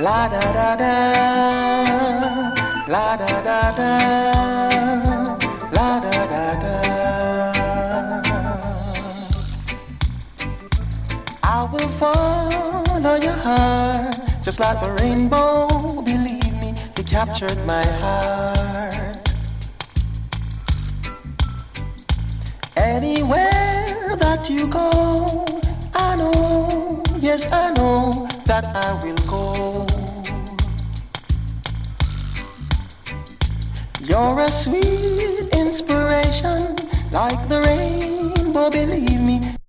La da da da, la da da da, la da da da. I will follow your heart, just like the rainbow. Believe me, you captured my heart. Anywhere that you go, I know, yes I know that I will go. You're a sweet inspiration, like the rainbow, believe me.